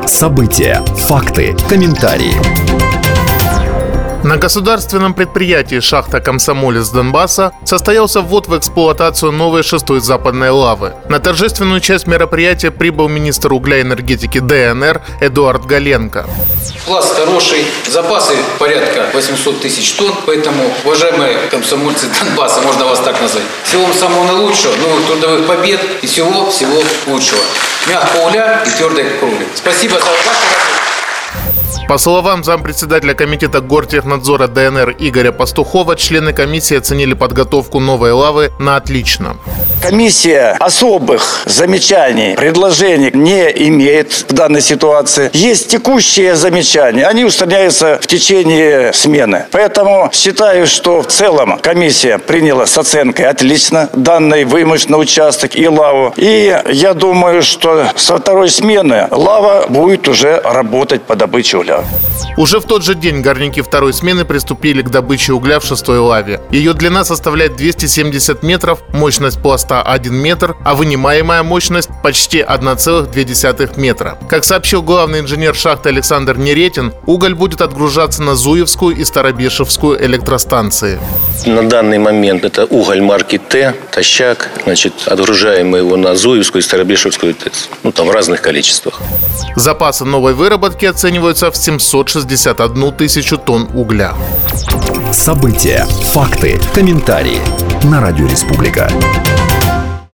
События, факты, комментарии. На государственном предприятии «Шахта Комсомолец» Донбасса состоялся ввод в эксплуатацию новой 6-й западной лавы. На торжественную часть мероприятия прибыл министр угля и энергетики ДНР Эдуард Галенко. Класс хороший, запасы порядка 800 тысяч тонн, поэтому, уважаемые комсомольцы Донбасса, можно вас так назвать, всего вам самого наилучшего, новых трудовых побед и всего лучшего. Мягкого угля и твердой кровли. Спасибо за вашу работу. По словам зампредседателя комитета Гортехнадзора ДНР Игоря Пастухова, члены комиссии оценили подготовку новой лавы на отлично. Комиссия особых замечаний, предложений не имеет в данной ситуации. Есть текущие замечания, они устраняются в течение смены. Поэтому считаю, что в целом комиссия приняла с оценкой отлично данный вымышленный участок и лаву. И я думаю, что со второй смены лава будет уже работать по добыче угля. Уже в тот же день горняки второй смены приступили к добыче угля в 6-й лаве. Ее длина составляет 270 метров, мощность пласта 1 метр, а вынимаемая мощность почти 1,2 метра. Как сообщил главный инженер шахты Александр Неретин, уголь будет отгружаться на Зуевскую и Старобешевскую электростанции. На данный момент это уголь марки Т, тащак. Отгружаем мы его на Зуевскую и Старобешевскую ТЭЦ. Там в разных количествах. Запасы новой выработки оцениваются в 761 тысячу тонн угля. События, факты, комментарии. На Радио Республика.